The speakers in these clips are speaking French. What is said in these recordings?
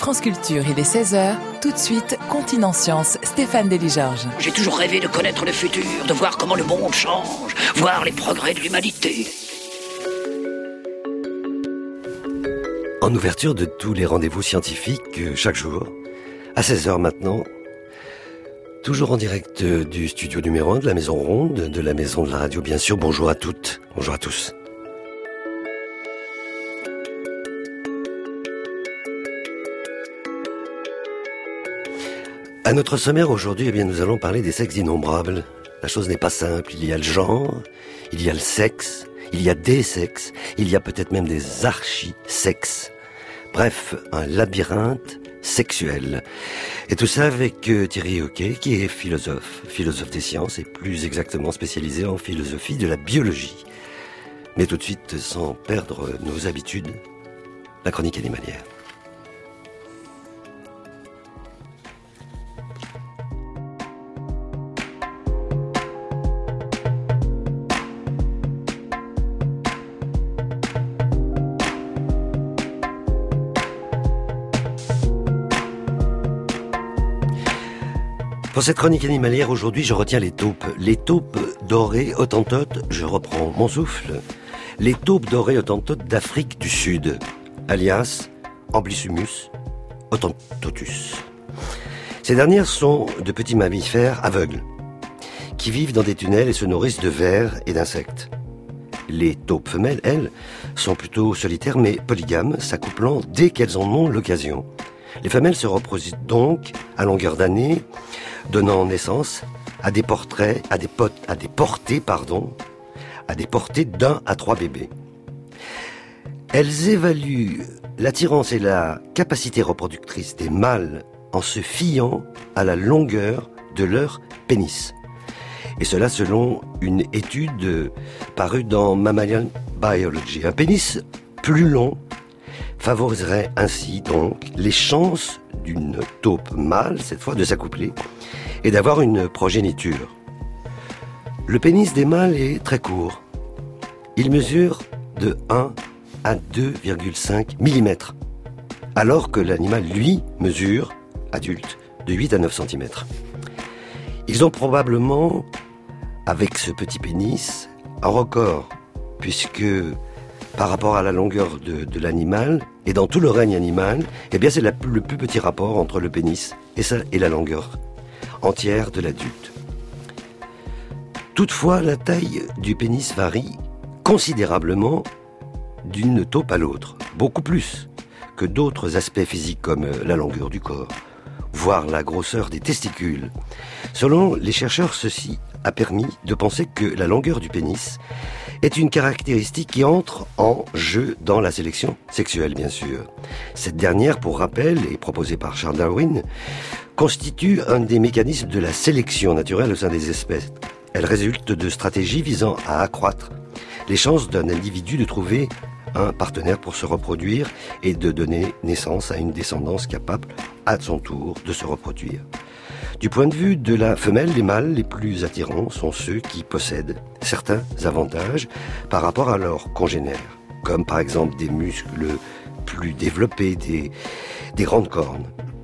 France Culture, il est 16h. Tout de suite, Continent Science, Stéphane Delis-Georges. J'ai toujours rêvé de connaître le futur, de voir comment le monde change, voir les progrès de l'humanité. En ouverture de tous les rendez-vous scientifiques, chaque jour, à 16h maintenant, toujours en direct du studio numéro 1 de la Maison Ronde, de la Maison de la Radio bien sûr. Bonjour à toutes, bonjour à tous. À notre sommaire aujourd'hui, nous allons parler des sexes innombrables. La chose n'est pas simple, il y a le genre, il y a le sexe, il y a des sexes, il y a peut-être même des archi-sexes. Bref, un labyrinthe sexuel. Et tout ça avec Thierry Hoquet, qui est philosophe des sciences et plus exactement spécialisé en philosophie de la biologie. Mais tout de suite, sans perdre nos habitudes, la chronique animalière. Pour cette chronique animalière, aujourd'hui, je retiens les taupes. Les taupes dorées autantotes, je reprends mon souffle. Les taupes dorées autantotes d'Afrique du Sud, alias Amblysumus autantotus. Ces dernières sont de petits mammifères aveugles, qui vivent dans des tunnels et se nourrissent de vers et d'insectes. Les taupes femelles, elles, sont plutôt solitaires mais polygames, s'accouplant dès qu'elles en ont l'occasion. Les femelles se reproduisent donc à longueur d'année, donnant naissance à des portées d'1 à 3 bébés. Elles évaluent l'attirance et la capacité reproductrice des mâles en se fiant à la longueur de leur pénis. Et cela selon une étude parue dans Mammalian Biology. Un pénis plus long favoriserait ainsi donc les chances d'une taupe mâle, cette fois, de s'accoupler et d'avoir une progéniture. Le pénis des mâles est très court. Il mesure de 1 à 2,5 mm, alors que l'animal, lui, mesure, adulte, de 8 à 9 cm. Ils ont probablement, avec ce petit pénis, un record, puisque par rapport à la longueur de l'animal, et dans tout le règne animal, c'est le plus petit rapport entre le pénis et la longueur entière de l'adulte. Toutefois, la taille du pénis varie considérablement d'une taupe à l'autre, beaucoup plus que d'autres aspects physiques comme la longueur du corps, voire la grosseur des testicules. Selon les chercheurs, ceci a permis de penser que la longueur du pénis est une caractéristique qui entre en jeu dans la sélection sexuelle, bien sûr. Cette dernière, pour rappel, et proposée par Charles Darwin, constitue un des mécanismes de la sélection naturelle au sein des espèces. Elle résulte de stratégies visant à accroître les chances d'un individu de trouver un partenaire pour se reproduire et de donner naissance à une descendance capable, à son tour, de se reproduire. Du point de vue de la femelle, les mâles les plus attirants sont ceux qui possèdent certains avantages par rapport à leurs congénères, comme par exemple des muscles plus développés, des grandes cornes.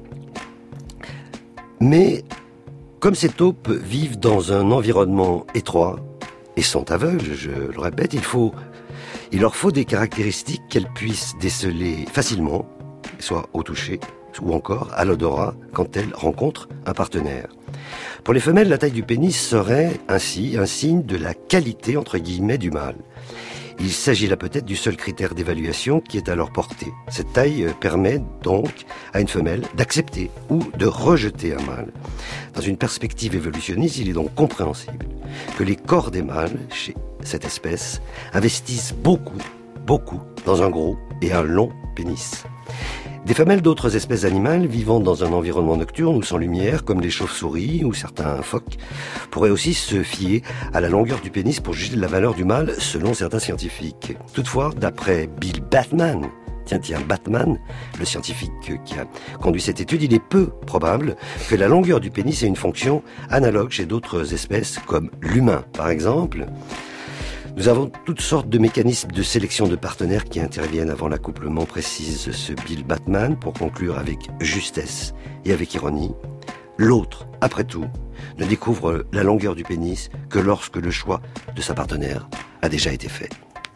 Mais comme ces taupes vivent dans un environnement étroit et sont aveugles, je le répète, il leur faut des caractéristiques qu'elles puissent déceler facilement, soit au toucher, ou encore à l'odorat quand elles rencontrent un partenaire. Pour les femelles, la taille du pénis serait ainsi un signe de la qualité entre guillemets du mâle. Il s'agit là peut-être du seul critère d'évaluation qui est à leur portée. Cette taille permet donc à une femelle d'accepter ou de rejeter un mâle. Dans une perspective évolutionniste, il est donc compréhensible que les corps des mâles, chez cette espèce, investissent beaucoup dans un gros et un long pénis. Des femelles d'autres espèces animales vivant dans un environnement nocturne ou sans lumière, comme les chauves-souris ou certains phoques, pourraient aussi se fier à la longueur du pénis pour juger de la valeur du mâle, selon certains scientifiques. Toutefois, d'après Bill Batman, Batman, le scientifique qui a conduit cette étude, il est peu probable que la longueur du pénis ait une fonction analogue chez d'autres espèces, comme l'humain, par exemple. Nous avons toutes sortes de mécanismes de sélection de partenaires qui interviennent avant l'accouplement, précise ce Bill Batman, pour conclure avec justesse et avec ironie. L'autre, après tout, ne découvre la longueur du pénis que lorsque le choix de sa partenaire a déjà été fait.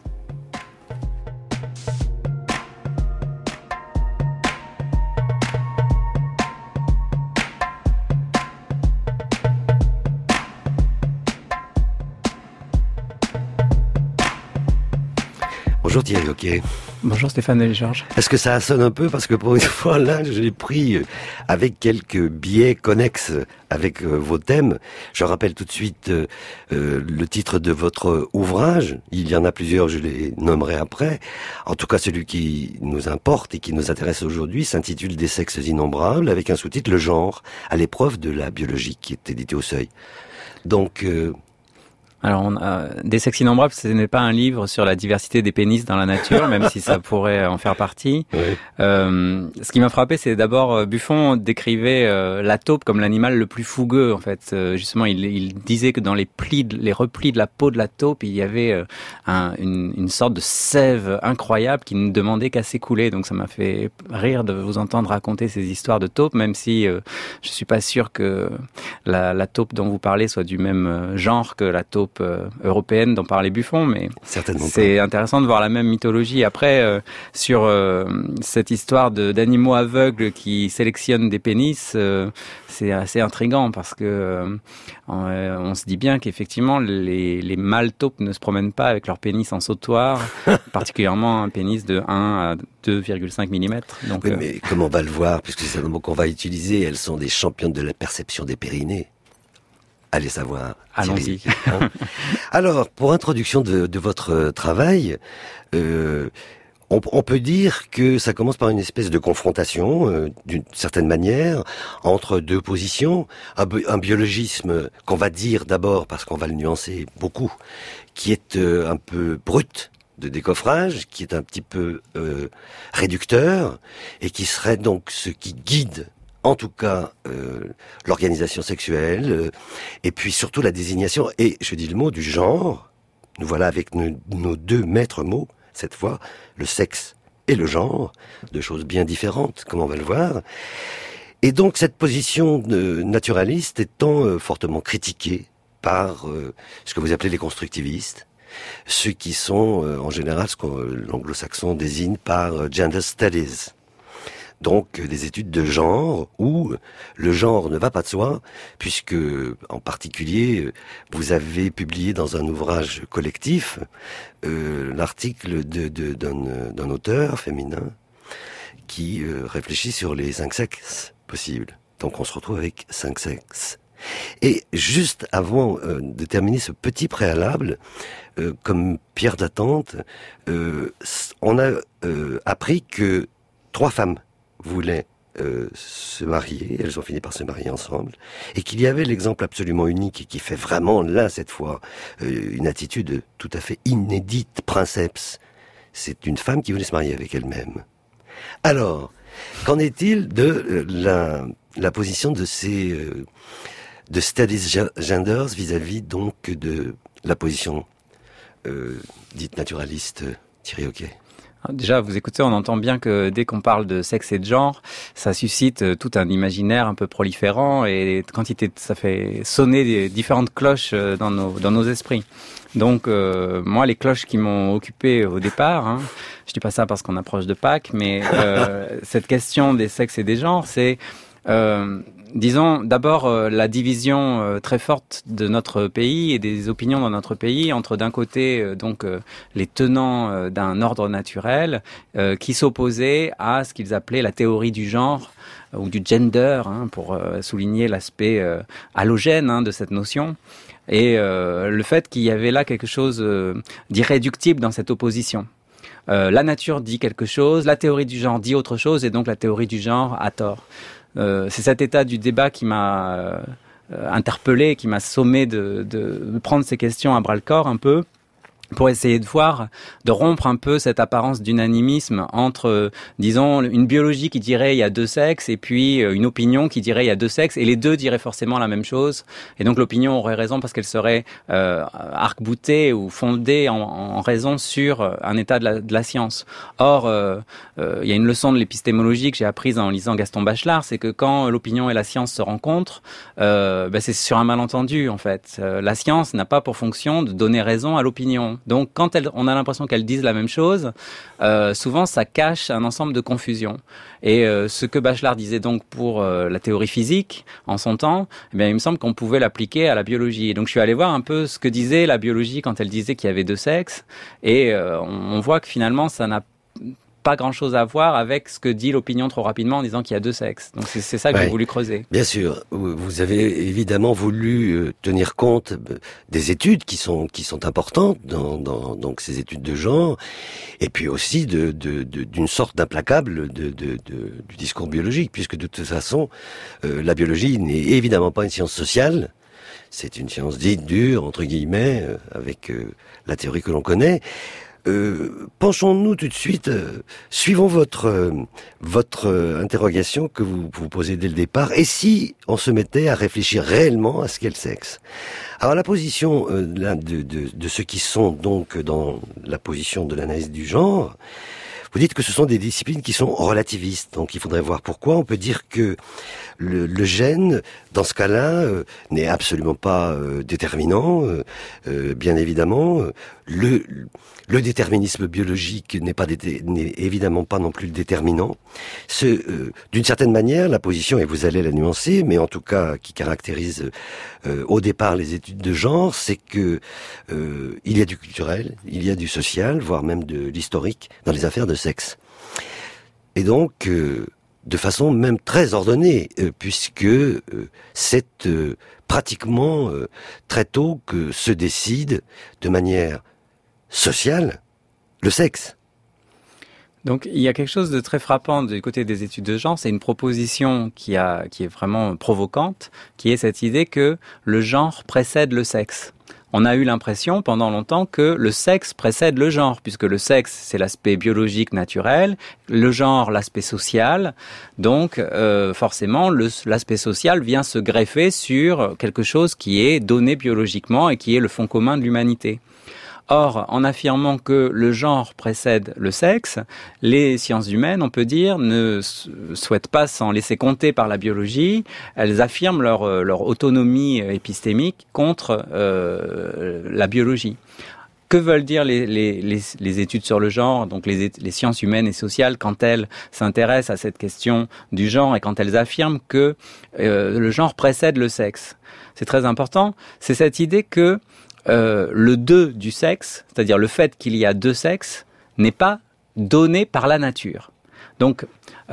Bonjour Thierry Hoquet. Bonjour Stéphane Delisgeorges. Est-ce que ça sonne un peu? Parce que pour une fois, là, je l'ai pris avec quelques biais connexes avec vos thèmes. Je rappelle tout de suite le titre de votre ouvrage. Il y en a plusieurs, je les nommerai après. En tout cas, celui qui nous importe et qui nous intéresse aujourd'hui s'intitule « Des sexes innombrables » avec un sous-titre « Le genre à l'épreuve de la biologie » qui est édité au Seuil. Donc... Alors, Des sexes innombrables, ce n'est pas un livre sur la diversité des pénis dans la nature, même si ça pourrait en faire partie. Oui. Ce qui m'a frappé, c'est d'abord Buffon décrivait la taupe comme l'animal le plus fougueux. En fait, justement, il disait que dans les replis de la peau de la taupe, il y avait une sorte de sève incroyable qui ne demandait qu'à s'écouler. Donc, ça m'a fait rire de vous entendre raconter ces histoires de taupe, même si je suis pas sûr que la taupe dont vous parlez soit du même genre que la taupe européenne dont parlait Buffon, mais c'est intéressant de voir la même mythologie. Après, sur cette histoire d'animaux aveugles qui sélectionnent des pénis, c'est assez intriguant parce que on se dit bien qu'effectivement les mâles taupes ne se promènent pas avec leur pénis en sautoir, particulièrement un pénis de 1 à 2,5 mm. Donc, oui, mais comme on va le voir, puisque c'est un mot qu'on va utiliser, elles sont des championnes de la perception des périnées. Allez savoir. Allons-y. Hein. Alors, pour introduction de votre travail, on peut dire que ça commence par une espèce de confrontation, d'une certaine manière, entre deux positions. Un biologisme qu'on va dire d'abord, parce qu'on va le nuancer beaucoup, qui est un peu brut, de décoffrage, qui est un petit peu réducteur, et qui serait donc ce qui guide en tout cas l'organisation sexuelle, et puis surtout la désignation, et je dis le mot du genre. Nous voilà avec nos deux maîtres mots, cette fois, le sexe et le genre, deux choses bien différentes, comme on va le voir. Et donc cette position naturaliste étant fortement critiquée par ce que vous appelez les constructivistes, ceux qui sont en général ce que l'anglo-saxon désigne par gender studies. Donc des études de genre où le genre ne va pas de soi, puisque en particulier vous avez publié dans un ouvrage collectif l'article d'un auteur féminin qui réfléchit sur les 5 sexes possibles. Donc on se retrouve avec 5 sexes. Et juste avant de terminer ce petit préalable, comme pierre d'attente, on a appris que 3 femmes voulaient se marier, elles ont fini par se marier ensemble, et qu'il y avait l'exemple absolument unique et qui fait vraiment, là, cette fois, une attitude tout à fait inédite, princeps. C'est une femme qui voulait se marier avec elle-même. Alors, qu'en est-il de la position de ces de studies genders vis-à-vis donc de la position dite naturaliste, Thierry Hoquet? Déjà, vous écoutez, on entend bien que dès qu'on parle de sexe et de genre, ça suscite tout un imaginaire un peu proliférant et ça fait sonner des différentes cloches dans nos esprits. Donc, moi, les cloches qui m'ont occupé au départ, je dis pas ça parce qu'on approche de Pâques, mais cette question des sexes et des genres, c'est disons d'abord la division très forte de notre pays et des opinions dans notre pays entre d'un côté les tenants d'un ordre naturel qui s'opposaient à ce qu'ils appelaient la théorie du genre ou du gender, pour souligner l'aspect allogène de cette notion, et le fait qu'il y avait là quelque chose d'irréductible dans cette opposition. La nature dit quelque chose, la théorie du genre dit autre chose, et donc la théorie du genre a tort. C'est cet état du débat qui m'a interpellé, qui m'a sommé de prendre ces questions à bras-le-corps un peu. pour essayer de rompre un peu cette apparence d'unanimisme entre, disons, une biologie qui dirait il y a deux sexes et puis une opinion qui dirait il y a deux sexes et les deux diraient forcément la même chose. Et donc l'opinion aurait raison parce qu'elle serait arc-boutée ou fondée en raison sur un état de la science. Or, il y a une leçon de l'épistémologie que j'ai apprise en lisant Gaston Bachelard, c'est que quand l'opinion et la science se rencontrent, c'est sur un malentendu en fait. La science n'a pas pour fonction de donner raison à l'opinion. Donc, quand on a l'impression qu'elles disent la même chose, souvent ça cache un ensemble de confusions. Et ce que Bachelard disait donc pour la théorie physique en son temps, eh bien, il me semble qu'on pouvait l'appliquer à la biologie. Et donc, je suis allé voir un peu ce que disait la biologie quand elle disait qu'il y avait deux sexes. Et on voit que finalement, ça n'a pas grand-chose à voir avec ce que dit l'opinion trop rapidement en disant qu'il y a deux sexes. Donc c'est ça que j'ai voulu creuser. Bien sûr, vous avez évidemment voulu tenir compte des études qui sont importantes dans donc ces études de genre, et puis aussi d'une sorte d'implacable du discours biologique, puisque de toute façon la biologie n'est évidemment pas une science sociale. C'est une science dite dure entre guillemets avec la théorie que l'on connaît. Penchons-nous tout de suite, suivons votre interrogation que vous posez dès le départ, et si on se mettait à réfléchir réellement à ce qu'est le sexe. Alors la position de ceux qui sont donc dans la position de l'analyse du genre, vous dites que ce sont des disciplines qui sont relativistes, donc il faudrait voir pourquoi. On peut dire que le gène, dans ce cas-là, n'est absolument pas déterminant, bien évidemment. Le déterminisme biologique n'est évidemment pas non plus le déterminant. D'une certaine manière, la position, et vous allez la nuancer, mais en tout cas qui caractérise au départ les études de genre, c'est que il y a du culturel, il y a du social, voire même de l'historique dans les affaires de sexe. Et donc, de façon même très ordonnée, puisque c'est pratiquement très tôt que se décide de manière sociale le sexe. Donc il y a quelque chose de très frappant du côté des études de genre, c'est une proposition qui est vraiment provocante, qui est cette idée que le genre précède le sexe. On a eu l'impression pendant longtemps que le sexe précède le genre, puisque le sexe, c'est l'aspect biologique naturel, le genre, l'aspect social. Donc, forcément, l'aspect social vient se greffer sur quelque chose qui est donné biologiquement et qui est le fond commun de l'humanité. Or, en affirmant que le genre précède le sexe, les sciences humaines, on peut dire, ne souhaitent pas s'en laisser compter par la biologie. Elles affirment leur autonomie épistémique contre la biologie. Que veulent dire les études sur le genre, donc les sciences humaines et sociales, quand elles s'intéressent à cette question du genre et quand elles affirment que le genre précède le sexe? C'est très important. C'est cette idée que le deux du sexe, c'est-à-dire le fait qu'il y a deux sexes, n'est pas donné par la nature. Donc,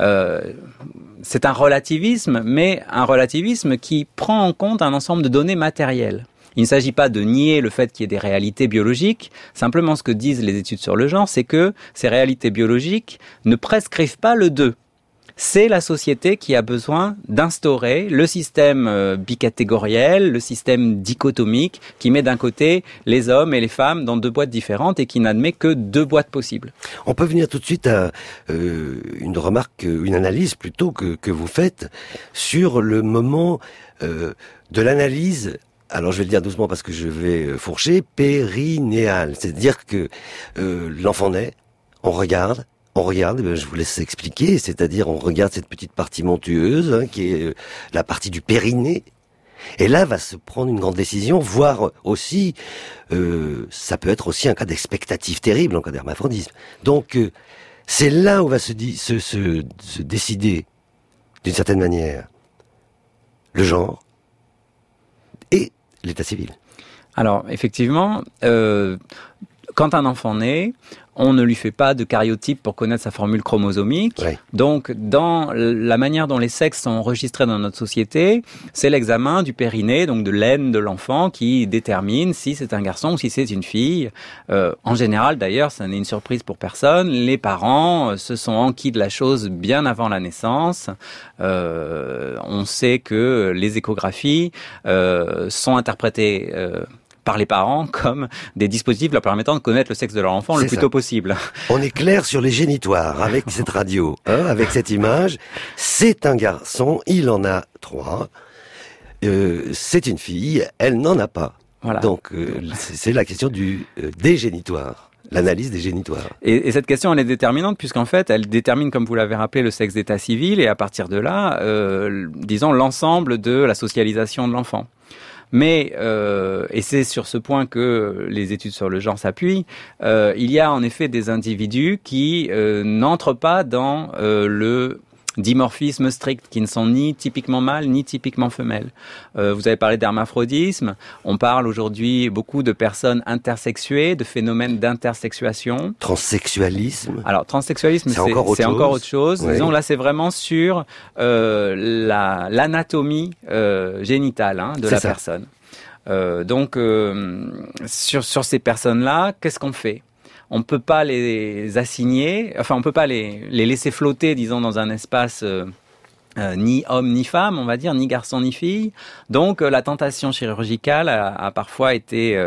c'est un relativisme, mais un relativisme qui prend en compte un ensemble de données matérielles. Il ne s'agit pas de nier le fait qu'il y ait des réalités biologiques. Simplement, ce que disent les études sur le genre, c'est que ces réalités biologiques ne prescrivent pas le deux. C'est la société qui a besoin d'instaurer le système bicatégoriel, le système dichotomique, qui met d'un côté les hommes et les femmes dans deux boîtes différentes et qui n'admet que deux boîtes possibles. On peut venir tout de suite à une remarque, une analyse plutôt que vous faites sur le moment de l'analyse. Alors je vais le dire doucement parce que je vais fourcher, périnéal. C'est-à-dire que l'enfant naît, on regarde, je vous laisse expliquer, c'est-à-dire on regarde cette petite partie montueuse, qui est la partie du périnée, et là va se prendre une grande décision, voire aussi, ça peut être aussi un cas d'expectative terrible en cas d'hermaphrodisme. Donc c'est là où va se décider, d'une certaine manière, le genre et l'état civil. Alors effectivement, quand un enfant naît, on ne lui fait pas de karyotype pour connaître sa formule chromosomique. Ouais. Donc, dans la manière dont les sexes sont enregistrés dans notre société, c'est l'examen du périnée, donc de l'aine de l'enfant, qui détermine si c'est un garçon ou si c'est une fille. En général, d'ailleurs, ça n'est une surprise pour personne. Les parents se sont enquis de la chose bien avant la naissance. On sait que les échographies sont interprétées par les parents comme des dispositifs leur permettant de connaître le sexe de leur enfant le plus tôt possible. On est clair sur les génitoires avec cette radio, avec cette image. C'est un garçon, il en a 3. C'est une fille, elle n'en a pas. Voilà. Donc c'est la question des génitoires. L'analyse des génitoires. Et cette question, elle est déterminante puisqu'en fait, elle détermine, comme vous l'avez rappelé, le sexe d'état civil et à partir de là, disons, l'ensemble de la socialisation de l'enfant. Mais, et c'est sur ce point que les études sur le genre s'appuient, il y a en effet des individus qui n'entrent pas dans le dimorphisme strict, qui ne sont ni typiquement mâles ni typiquement femelles. Vous avez parlé d'hermaphrodisme. On parle aujourd'hui beaucoup de personnes intersexuées, de phénomènes d'intersexuation. Transsexualisme. Alors, transsexualisme, c'est encore autre chose. Oui. Disons, là, c'est vraiment sur l'anatomie génitale de la personne. Donc, sur ces personnes-là, qu'est-ce qu'on fait ? On ne peut pas les assigner, enfin on ne peut pas les laisser flotter, disons, dans un espace ni homme ni femme, on va dire, ni garçon ni fille. Donc la tentation chirurgicale a parfois été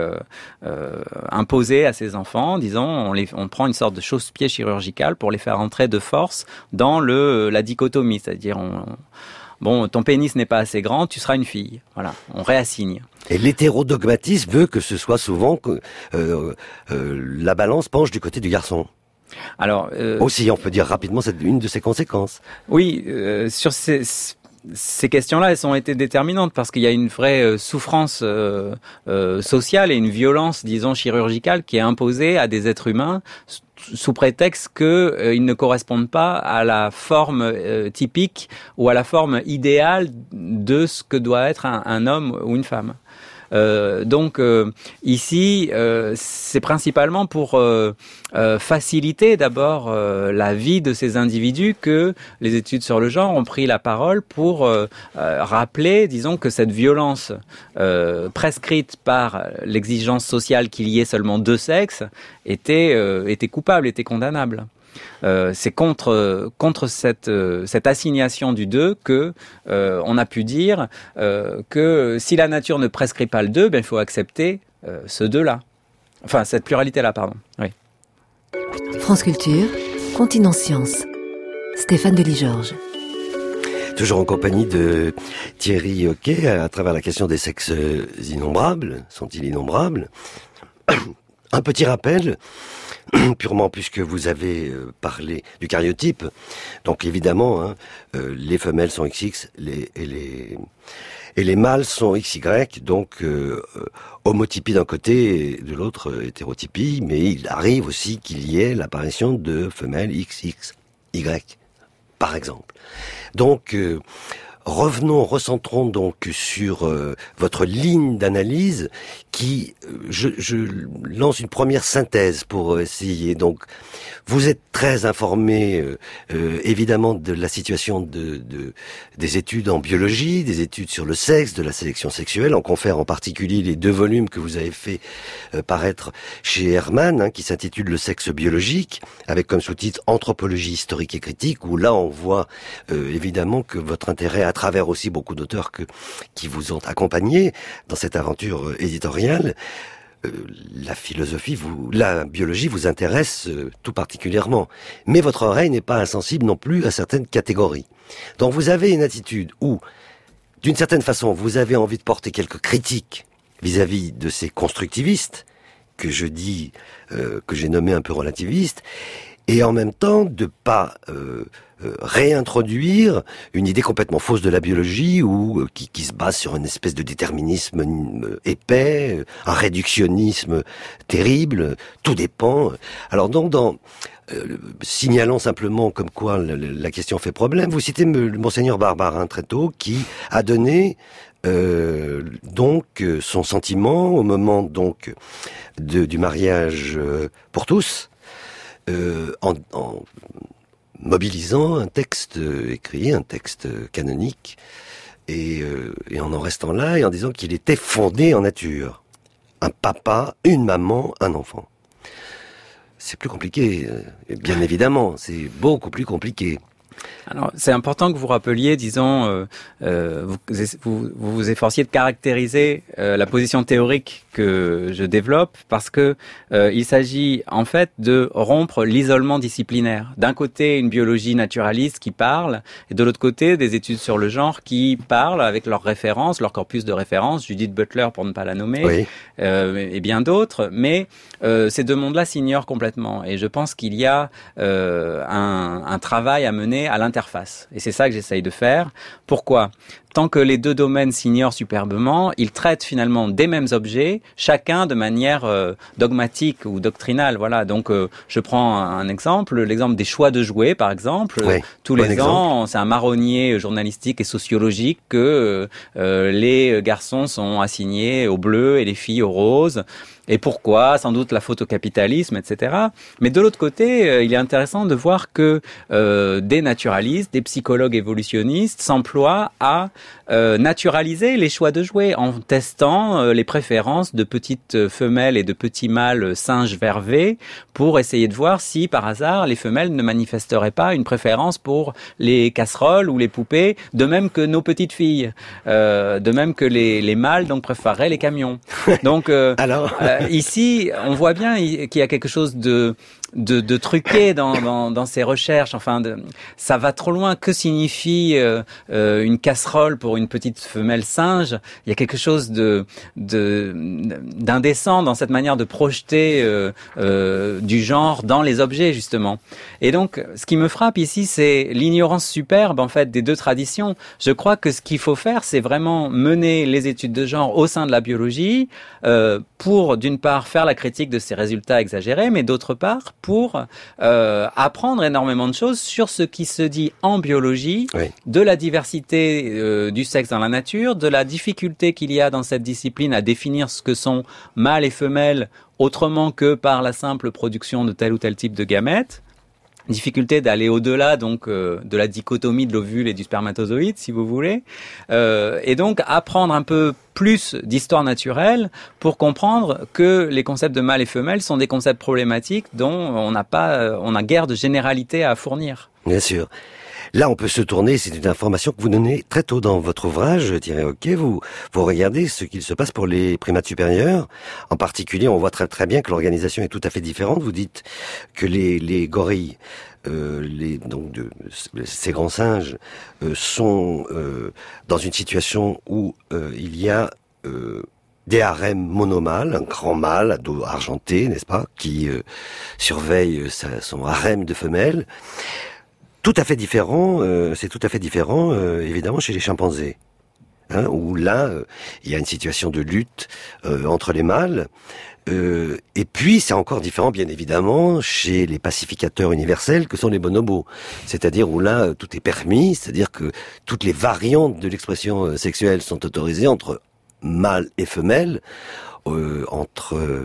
imposée à ces enfants. Disons, on prend une sorte de chausse-pied chirurgical pour les faire entrer de force dans la dichotomie, c'est-à-dire bon, ton pénis n'est pas assez grand, tu seras une fille. Voilà, on réassigne. Et l'hétérodogmatisme veut que ce soit souvent que la balance penche du côté du garçon. Alors aussi, on peut dire rapidement, c'est une de ses conséquences. Oui, sur ces questions-là, elles ont été déterminantes parce qu'il y a une vraie souffrance sociale et une violence, disons, chirurgicale qui est imposée à des êtres humains sous prétexte qu'ils ne correspondent pas à la forme typique ou à la forme idéale de ce que doit être un homme ou une femme. Donc ici, c'est principalement pour faciliter d'abord la vie de ces individus que les études sur le genre ont pris la parole pour rappeler, disons, que cette violence prescrite par l'exigence sociale qu'il y ait seulement 2 sexes était coupable, était condamnable. C'est contre cette assignation du 2 que on a pu dire que si la nature ne prescrit pas le 2, ben il faut accepter ce 2-là. Enfin, cette pluralité-là, pardon. Oui. France Culture, Continent Science. Stéphane Delis-Georges. Toujours en compagnie de Thierry Hoquet, à travers la question des sexes innombrables. Sont-ils innombrables ? Un petit rappel, purement puisque vous avez parlé du cariotype. Donc évidemment, les femelles sont XX et les mâles sont XY, donc homotypie d'un côté et de l'autre hétérotypie, mais il arrive aussi qu'il y ait l'apparition de femelles XXY, par exemple. Donc recentrons donc sur votre ligne d'analyse qui, je lance une première synthèse pour essayer. Donc, vous êtes très informé, évidemment, de la situation des études en biologie, des études sur le sexe, de la sélection sexuelle. On confère en particulier les 2 volumes que vous avez fait paraître chez Hermann, qui s'intitule Le sexe biologique, avec comme sous-titre Anthropologie historique et critique, où là on voit évidemment que votre intérêt, à travers aussi beaucoup d'auteurs qui vous ont accompagné dans cette aventure éditoriale, la biologie vous intéresse tout particulièrement. Mais votre oreille n'est pas insensible non plus à certaines catégories. Donc vous avez une attitude où, d'une certaine façon, vous avez envie de porter quelques critiques vis-à-vis de ces constructivistes, que j'ai nommé un peu relativistes, et en même temps de pas réintroduire une idée complètement fausse de la biologie ou qui se base sur une espèce de déterminisme épais, un réductionnisme terrible, tout dépend. Alors donc signalons simplement comme quoi la question fait problème, vous citez Monseigneur Barbarin très tôt, qui a donné donc son sentiment au moment donc du mariage pour tous, en mobilisant un texte écrit, un texte canonique, et en restant là et en disant qu'il était fondé en nature. Un papa, une maman, un enfant. C'est plus compliqué, bien évidemment, c'est beaucoup plus compliqué. Alors, c'est important que vous rappeliez, disons, vous efforciez de caractériser la position théorique que je développe, parce que il s'agit en fait de rompre l'isolement disciplinaire. D'un côté, une biologie naturaliste qui parle, et de l'autre côté, des études sur le genre qui parlent avec leurs références, leur corpus de références, Judith Butler pour ne pas la nommer, oui. Et bien d'autres, mais ces deux mondes-là s'ignorent complètement. Et je pense qu'il y a un travail à mener à l'interface. Et c'est ça que j'essaye de faire. Pourquoi ? Tant que les deux domaines s'ignorent superbement, ils traitent finalement des mêmes objets, chacun de manière dogmatique ou doctrinale. Voilà. Donc, je prends un exemple, l'exemple des choix de jouets, par exemple. Oui, tous les ans, c'est un marronnier journalistique et sociologique que les garçons sont assignés au bleu et les filles au rose. Et pourquoi ? Sans doute la faute au capitalisme, etc. Mais de l'autre côté, il est intéressant de voir que des naturalistes, des psychologues évolutionnistes s'emploient à naturaliser les choix de jouets en testant les préférences de petites femelles et de petits mâles singes vervés pour essayer de voir si, par hasard, les femelles ne manifesteraient pas une préférence pour les casseroles ou les poupées, de même que nos petites filles, de même que les mâles donc préféreraient les camions. Donc, alors ici, on voit bien qu'il y a quelque chose de truqué dans ces recherches. Enfin, ça va trop loin. Que signifie une casserole pour une petite femelle singe ? Il y a quelque chose d'indécent dans cette manière de projeter du genre dans les objets, justement. Et donc, ce qui me frappe ici, c'est l'ignorance superbe, en fait, des deux traditions. Je crois que ce qu'il faut faire, c'est vraiment mener les études de genre au sein de la biologie pour, d'une part, faire la critique de ces résultats exagérés, mais d'autre part, pour apprendre énormément de choses sur ce qui se dit en biologie, oui, de la diversité du sexe dans la nature, de la difficulté qu'il y a dans cette discipline à définir ce que sont mâles et femelles autrement que par la simple production de tel ou tel type de gamètes. Difficulté d'aller au-delà donc de la dichotomie de l'ovule et du spermatozoïde, si vous voulez, et donc apprendre un peu plus d'histoire naturelle pour comprendre que les concepts de mâle et femelle sont des concepts problématiques dont on a guère de généralité à fournir. Bien sûr. Là, on peut se tourner, c'est une information que vous donnez très tôt dans votre ouvrage, Thierry Hoquet. Vous regardez ce qu'il se passe pour les primates supérieurs. En particulier, on voit très très bien que l'organisation est tout à fait différente. Vous dites que les gorilles, ces grands singes, sont dans une situation où il y a des harems monomâles, un grand mâle à dos argenté, n'est-ce pas, qui surveille son harem de femelles. Tout à fait différent, c'est tout à fait différent, évidemment, chez les chimpanzés, où là, il y a une situation de lutte entre les mâles. Et puis, c'est encore différent, bien évidemment, chez les pacificateurs universels que sont les bonobos. C'est-à-dire où là, tout est permis, c'est-à-dire que toutes les variantes de l'expression sexuelle sont autorisées entre mâle et femelle, entre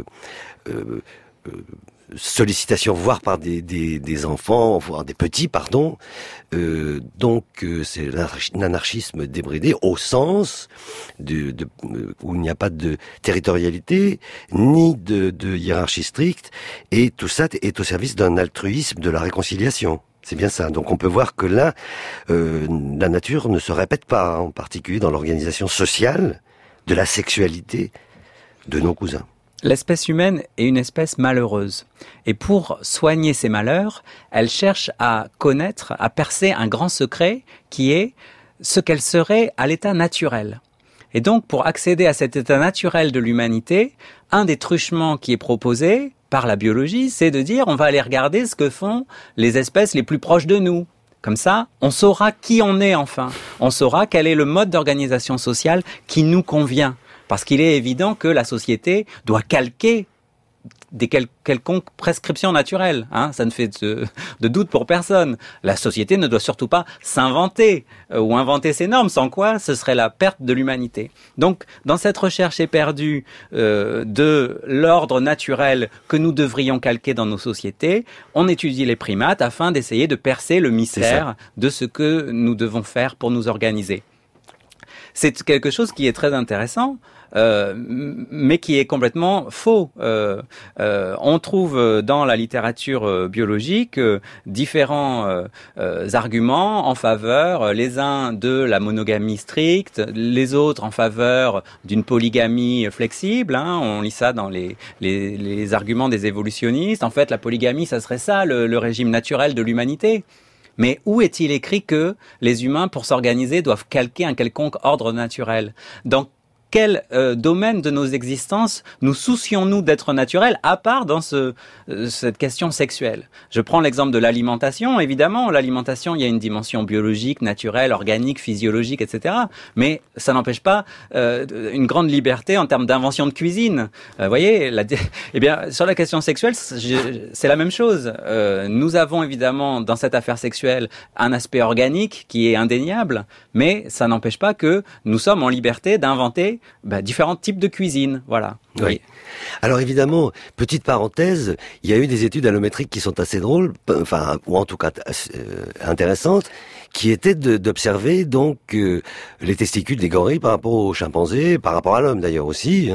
sollicitation, voire par des enfants, voire des petits, pardon. Donc c'est l'anarchisme débridé au sens où il n'y a pas de territorialité ni de hiérarchie stricte, et tout ça est au service d'un altruisme de la réconciliation. C'est bien ça. Donc on peut voir que là, la nature ne se répète pas, en particulier dans l'organisation sociale de la sexualité de nos cousins. L'espèce humaine est une espèce malheureuse. Et pour soigner ses malheurs, elle cherche à connaître, à percer un grand secret qui est ce qu'elle serait à l'état naturel. Et donc, pour accéder à cet état naturel de l'humanité, un des truchements qui est proposé par la biologie, c'est de dire on va aller regarder ce que font les espèces les plus proches de nous. Comme ça, on saura qui on est enfin. On saura quel est le mode d'organisation sociale qui nous convient. Parce qu'il est évident que la société doit calquer des quelconques prescriptions naturelles. Ça ne fait de doute pour personne. La société ne doit surtout pas s'inventer ou inventer ses normes, sans quoi ce serait la perte de l'humanité. Donc, dans cette recherche éperdue de l'ordre naturel que nous devrions calquer dans nos sociétés, on étudie les primates afin d'essayer de percer le mystère de ce que nous devons faire pour nous organiser. C'est quelque chose qui est très intéressant mais qui est complètement faux. On trouve dans la littérature biologique différents arguments en faveur, les uns de la monogamie stricte, les autres en faveur d'une polygamie flexible. On lit ça dans les arguments des évolutionnistes. En fait, la polygamie, ça serait ça, le régime naturel de l'humanité. Mais où est-il écrit que les humains, pour s'organiser, doivent calquer un quelconque ordre naturel ? Dans quel domaine de nos existences nous soucions-nous d'être naturels, à part dans cette question sexuelle ? Je prends l'exemple de l'alimentation. Évidemment, l'alimentation, il y a une dimension biologique, naturelle, organique, physiologique, etc. Mais ça n'empêche pas une grande liberté en termes d'invention de cuisine. Vous voyez, eh bien, sur la question sexuelle, c'est la même chose. Nous avons évidemment, dans cette affaire sexuelle, un aspect organique qui est indéniable, mais ça n'empêche pas que nous sommes en liberté d'inventer différents types de cuisine, voilà. Oui. Alors évidemment, petite parenthèse, il y a eu des études allométriques qui sont assez drôles, ou en tout cas intéressantes, qui étaient d'observer donc les testicules des gorilles par rapport aux chimpanzés, par rapport à l'homme d'ailleurs aussi.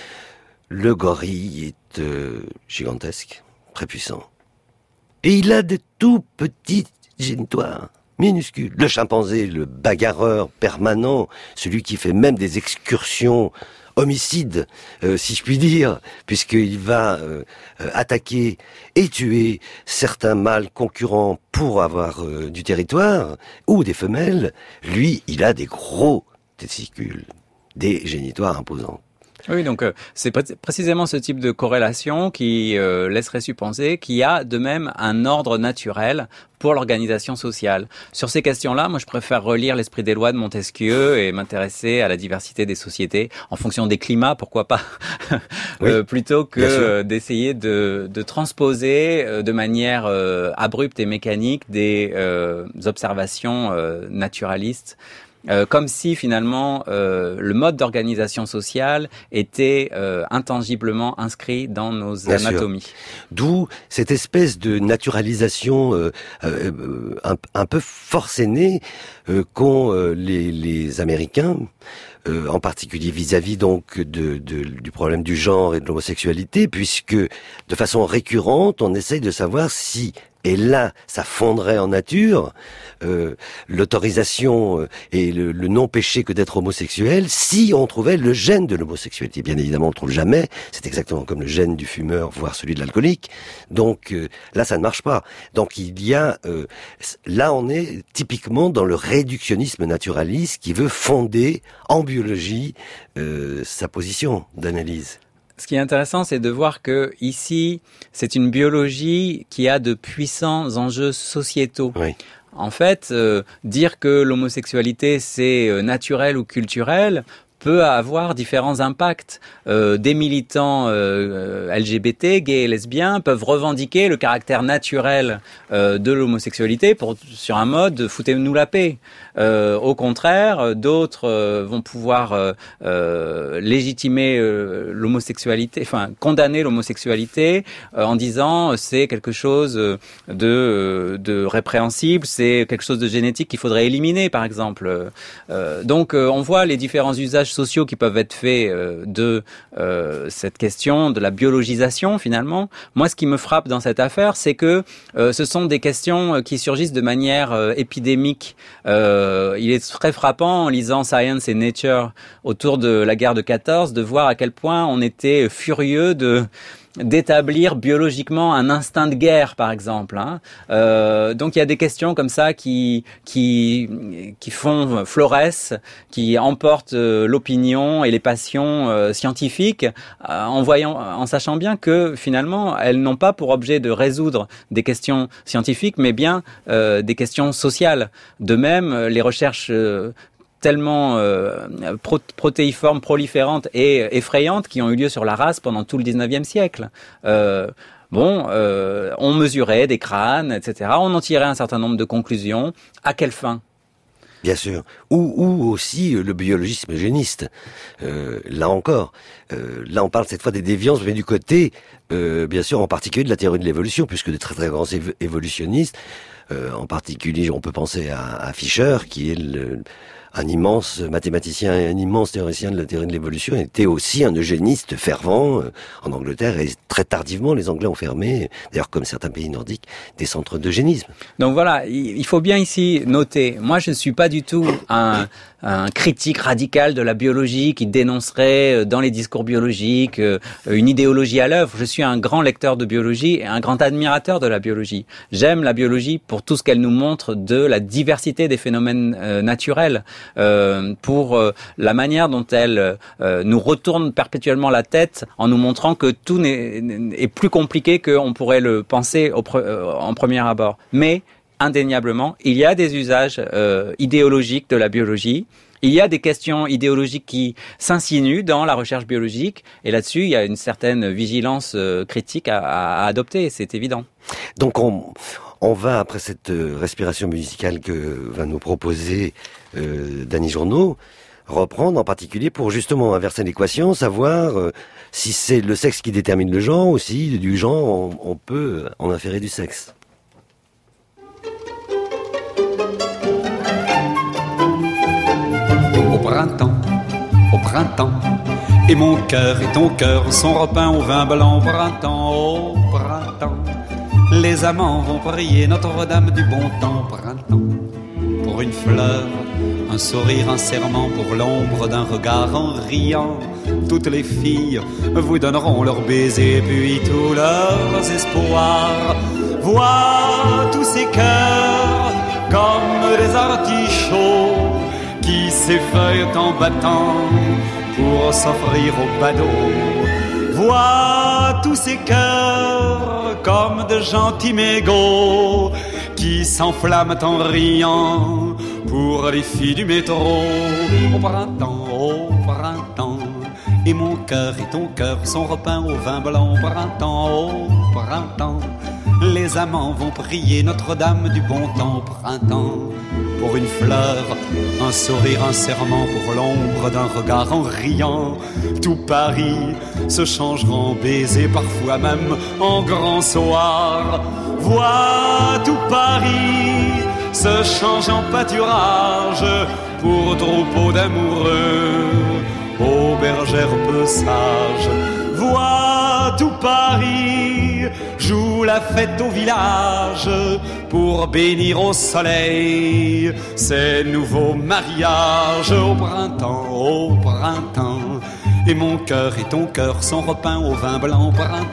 Le gorille est gigantesque, très puissant, et il a de tout petits génitoires. Minuscule. Le chimpanzé, le bagarreur permanent, celui qui fait même des excursions homicides, si je puis dire, puisqu'il va attaquer et tuer certains mâles concurrents pour avoir du territoire, ou des femelles, lui, il a des gros testicules, des génitoires imposants. Oui, donc c'est précisément ce type de corrélation qui laisserait supposer qu'il y a de même un ordre naturel pour l'organisation sociale. Sur ces questions-là, moi je préfère relire l'Esprit des lois de Montesquieu et m'intéresser à la diversité des sociétés en fonction des climats, pourquoi pas, oui, plutôt que d'essayer de transposer de manière abrupte et mécanique des observations naturalistes. Comme si finalement le mode d'organisation sociale était intangiblement inscrit dans nos anatomies. D'où cette espèce de naturalisation un peu forcenée qu'ont les Américains, en particulier vis-à-vis donc du problème du genre et de l'homosexualité, puisque de façon récurrente on essaye de savoir si, et là, ça fondrait en nature, l'autorisation et le non-péché que d'être homosexuel, si on trouvait le gène de l'homosexualité. Bien évidemment, on le trouve jamais. C'est exactement comme le gène du fumeur, voire celui de l'alcoolique. Donc là, ça ne marche pas. Donc il y a... là, on est typiquement dans le réductionnisme naturaliste qui veut fonder en biologie sa position d'analyse. Ce qui est intéressant, c'est de voir que ici, c'est une biologie qui a de puissants enjeux sociétaux. Oui. En fait, dire que l'homosexualité, c'est naturel ou culturel peut avoir différents impacts. Des militants LGBT, gays et lesbiens, peuvent revendiquer le caractère naturel de l'homosexualité sur un mode « foutez-nous la paix ». Au contraire, d'autres vont pouvoir légitimer l'homosexualité, enfin condamner l'homosexualité en disant c'est quelque chose de répréhensible, c'est quelque chose de génétique qu'il faudrait éliminer, par exemple. Donc on voit les différents usages sociaux qui peuvent être faits de cette question de la biologisation finalement. Moi, ce qui me frappe dans cette affaire, c'est que ce sont des questions qui surgissent de manière épidémique. Il est très frappant en lisant Science et Nature autour de la guerre de 14 de voir à quel point on était furieux d'établir biologiquement un instinct de guerre, par exemple. Donc il y a des questions comme ça qui florissent, qui emportent l'opinion et les passions scientifiques, en sachant bien que finalement elles n'ont pas pour objet de résoudre des questions scientifiques, mais bien des questions sociales. De même, les recherches tellement protéiformes, proliférantes et effrayantes qui ont eu lieu sur la race pendant tout le 19e siècle. On mesurait des crânes, etc. On en tirait un certain nombre de conclusions. À quelle fin ? Bien sûr. Ou aussi le biologisme eugéniste. Là encore. Là, on parle cette fois des déviances, mais du côté bien sûr, en particulier de la théorie de l'évolution, puisque de très très grands évolutionnistes, en particulier, on peut penser à Fischer, qui est un immense mathématicien et un immense théoricien de la théorie de l'évolution, était aussi un eugéniste fervent en Angleterre, et très tardivement les Anglais ont fermé, d'ailleurs comme certains pays nordiques, des centres d'eugénisme. Donc voilà, il faut bien ici noter, moi je ne suis pas du tout un critique radical de la biologie qui dénoncerait dans les discours biologiques une idéologie à l'œuvre. Je suis un grand lecteur de biologie et un grand admirateur de la biologie. J'aime la biologie pour tout ce qu'elle nous montre de la diversité des phénomènes naturels, pour la manière dont elle nous retourne perpétuellement la tête en nous montrant que tout est plus compliqué qu'on pourrait le penser en premier abord. Mais indéniablement, il y a des usages idéologiques de la biologie. Il y a des questions idéologiques qui s'insinuent dans la recherche biologique. Et là-dessus, il y a une certaine vigilance critique à adopter, c'est évident. Donc on va, après cette respiration musicale que va nous proposer Danny Journeau, reprendre en particulier pour justement inverser l'équation, savoir si c'est le sexe qui détermine le genre ou si du genre on peut en inférer du sexe. Au printemps, et mon cœur et ton cœur sont repeints au vin blanc. Au printemps, les amants vont prier Notre-Dame du bon temps. Printemps, pour une fleur, un sourire, un serment, pour l'ombre d'un regard en riant. Toutes les filles vous donneront leurs baisers, puis tous leurs espoirs. Vois tous ces cœurs comme des artichauts qui s'effeuillent en battant pour s'offrir au badaud. Vois tous ces cœurs comme de gentils mégots qui s'enflamment en riant pour les filles du métro. Au printemps, et mon cœur et ton cœur sont repeints au vin blanc. Au printemps, les amants vont prier Notre-Dame du bon temps. Au printemps, pour une fleur, un sourire, un serment, pour l'ombre d'un regard en riant. Tout Paris se changera en baiser, parfois même en grand soir. Vois tout Paris se change en pâturage pour troupeau d'amoureux, aux bergères peu sages. Vois tout Paris joue la fête au village pour bénir au soleil ces nouveaux mariages. Au printemps, et mon cœur et ton cœur sont repeints au vin blanc. Au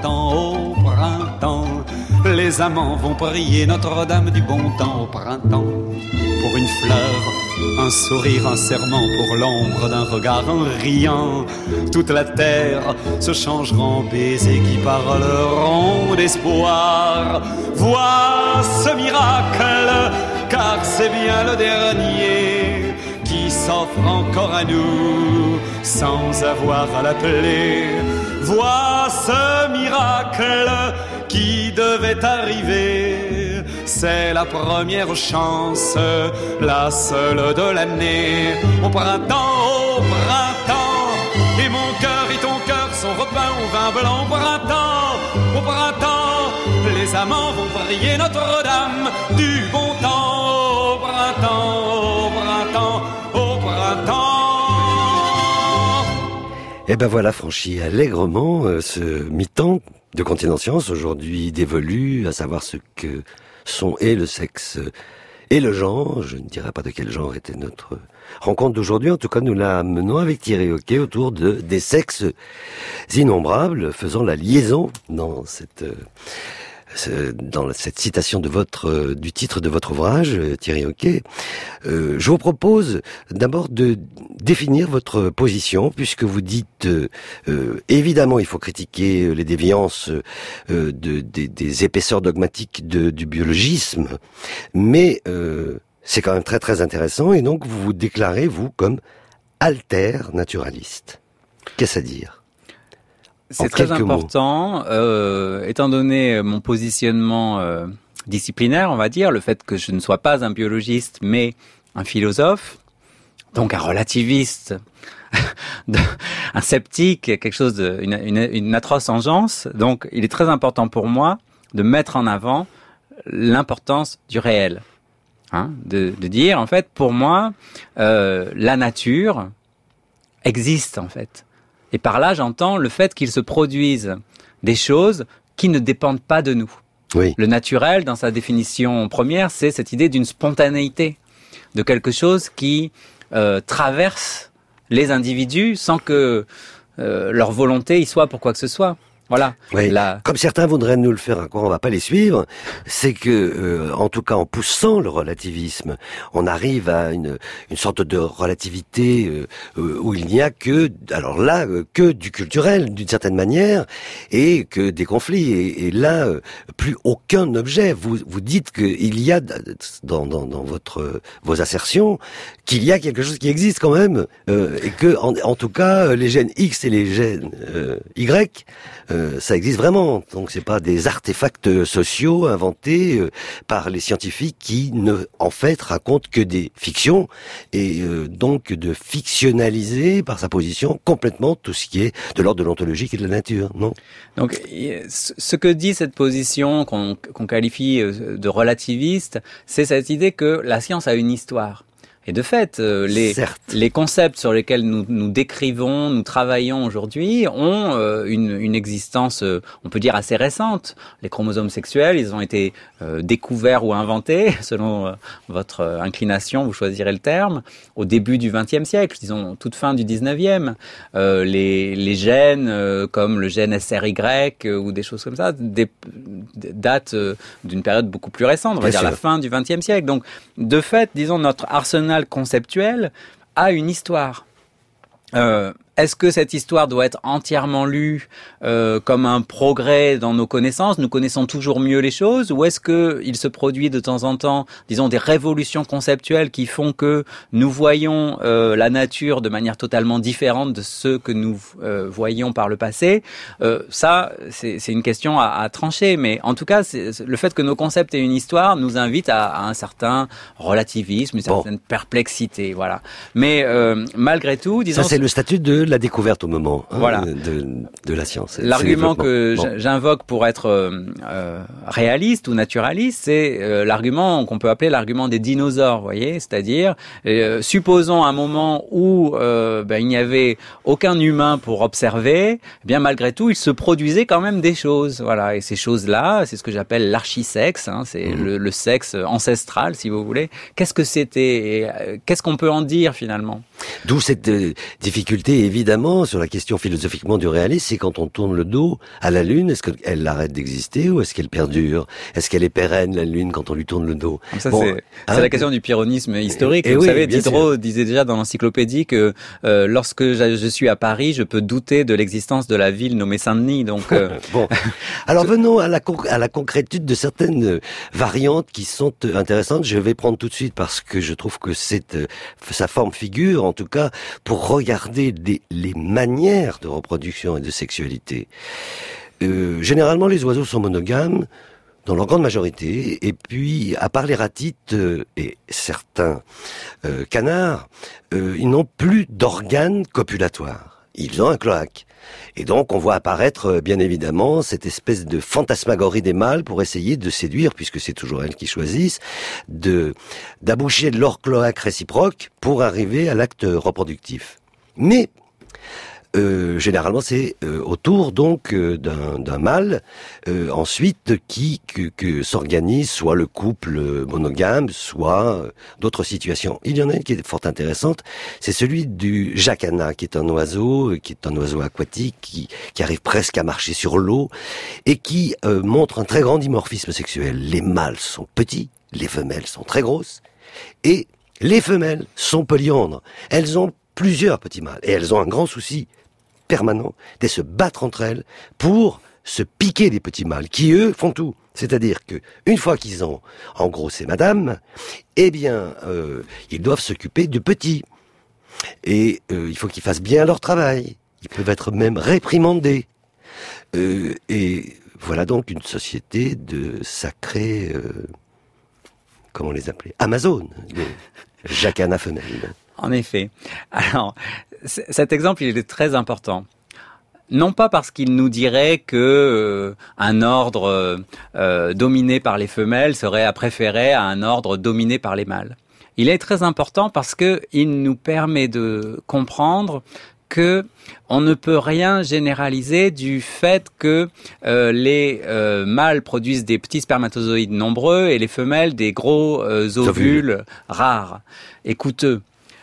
printemps, les amants vont prier Notre-Dame du bon temps. Au printemps, pour une fleur, un sourire, un serment, pour l'ombre d'un regard en riant. Toute la terre se changera en baisers qui parleront d'espoir. Vois ce miracle, car c'est bien le dernier qui s'offre encore à nous sans avoir à l'appeler. Vois ce miracle qui devait arriver, c'est la première chance, la seule de l'année. Au printemps, et mon cœur et ton cœur sont repeints au vin blanc. Au printemps, les amants vont prier Notre-Dame du bon temps. Au printemps. Et ben voilà, franchi allègrement ce mi-temps de Continence, aujourd'hui dévolu, à savoir ce que sont et le sexe et le genre. Je ne dirais pas de quel genre était notre rencontre d'aujourd'hui. En tout cas, nous la menons avec Thierry Hoquet autour des sexes innombrables, faisant la liaison dans cette citation du titre de votre ouvrage, Thierry Hoquet. Je vous propose d'abord de définir votre position, puisque vous dites évidemment il faut critiquer les déviances des épaisseurs dogmatiques du biologisme, mais c'est quand même très très intéressant, et donc vous vous déclarez, vous, comme alternaturaliste. Qu'est-ce à dire ? C'est très important, étant donné mon positionnement disciplinaire, on va dire, le fait que je ne sois pas un biologiste, mais un philosophe, donc un relativiste un sceptique, quelque chose une atroce engeance. Donc, il est très important pour moi de mettre en avant l'importance du réel. De dire, en fait, pour moi, la nature existe, en fait. Et par là, j'entends le fait qu'il se produise des choses qui ne dépendent pas de nous. Oui. Le naturel, dans sa définition première, c'est cette idée d'une spontanéité, de quelque chose qui traverse les individus sans que leur volonté y soit pour quoi que ce soit. Voilà. Oui. Comme certains voudraient nous le faire croire, on va pas les suivre. C'est que, en tout cas, en poussant le relativisme, on arrive à une sorte de relativité où il n'y a que, alors là, que du culturel, d'une certaine manière, et que des conflits. Et là, plus aucun objet. Vous dites qu'il y a dans vos assertions qu'il y a quelque chose qui existe quand même, et que, en tout cas, les gènes X et les gènes Y. Ça existe vraiment, donc c'est pas des artefacts sociaux inventés par les scientifiques qui ne, en fait, racontent que des fictions et donc de fictionnaliser par sa position complètement tout ce qui est de l'ordre de l'ontologique et de la nature, non ? Donc, ce que dit cette position qu'on qualifie de relativiste, c'est cette idée que la science a une histoire. Et de fait, les concepts sur lesquels nous décrivons, nous travaillons aujourd'hui ont une existence, on peut dire, assez récente. Les chromosomes sexuels, ils ont été découverts ou inventés, selon votre inclination, vous choisirez le terme, au début du XXe siècle, disons toute fin du XIXe. Les gènes, comme le gène SRY ou des choses comme ça, datent d'une période beaucoup plus récente, on va dire la fin du XXe siècle. Donc, de fait, disons, notre arsenal conceptuel a une histoire. Est-ce que cette histoire doit être entièrement lue comme un progrès dans nos connaissances ? Nous connaissons toujours mieux les choses, ou est-ce que il se produit de temps en temps, disons, des révolutions conceptuelles qui font que nous voyons la nature de manière totalement différente de ce que nous voyions par le passé ? Ça, c'est une question à trancher, mais en tout cas, le fait que nos concepts aient une histoire nous invite à un certain relativisme, une certaine perplexité, voilà. Mais malgré tout, disons... Ça, c'est le statut de la découverte au moment voilà. de la science. L'argument que j'invoque pour être réaliste ou naturaliste, c'est l'argument qu'on peut appeler l'argument des dinosaures, vous voyez, c'est-à-dire supposons un moment où il n'y avait aucun humain pour observer, eh bien malgré tout, il se produisait quand même des choses, voilà, et ces choses-là, c'est ce que j'appelle l'archisexe, c'est le sexe ancestral, si vous voulez. Qu'est-ce que c'était et qu'est-ce qu'on peut en dire finalement ? D'où cette difficulté, évidemment, sur la question philosophiquement du réalisme, c'est quand on tourne le dos à la Lune, est-ce qu'elle arrête d'exister ou est-ce qu'elle perdure ? Est-ce qu'elle est pérenne, la Lune, quand on lui tourne le dos ? Ça, c'est la question du pyrrhonisme historique. Vous savez, Diderot disait déjà dans l'encyclopédie que lorsque je suis à Paris, je peux douter de l'existence de la ville nommée Saint-Denis. Donc, Bon, alors venons à la concrétude de certaines variantes qui sont intéressantes. Je vais prendre tout de suite parce que je trouve que sa forme figure, en tout cas, pour regarder les manières de reproduction et de sexualité. Généralement, les oiseaux sont monogames, dans leur grande majorité, et puis, à part les ratites et certains canards, ils n'ont plus d'organes copulatoires. Ils ont un cloaque. Et donc, on voit apparaître, bien évidemment, cette espèce de fantasmagorie des mâles pour essayer de séduire, puisque c'est toujours elles qui choisissent, d'aboucher de leur cloaque réciproque pour arriver à l'acte reproductif. Mais, généralement, c'est autour donc d'un mâle ensuite que s'organise soit le couple monogame, soit d'autres situations. Il y en a une qui est fort intéressante, c'est celui du jacana, qui est un oiseau aquatique qui arrive presque à marcher sur l'eau et qui montre un très grand dimorphisme sexuel. Les mâles sont petits, les femelles sont très grosses et les femelles sont polyandres. Elles ont plusieurs petits mâles et elles ont un grand souci permanent de se battre entre elles pour se piquer des petits mâles qui, eux, font tout. C'est-à-dire que une fois qu'ils ont engrossé madame, eh bien, ils doivent s'occuper de petits. Et il faut qu'ils fassent bien leur travail. Ils peuvent être même réprimandés. Et voilà donc une société de sacrés... comment les appeler ? Amazones, les jacana femelles. En effet. Alors, cet exemple, il est très important. Non pas parce qu'il nous dirait que un ordre dominé par les femelles serait à préférer à un ordre dominé par les mâles. Il est très important parce que il nous permet de comprendre que on ne peut rien généraliser du fait que les mâles produisent des petits spermatozoïdes nombreux et les femelles des gros ovules rares et coûteux.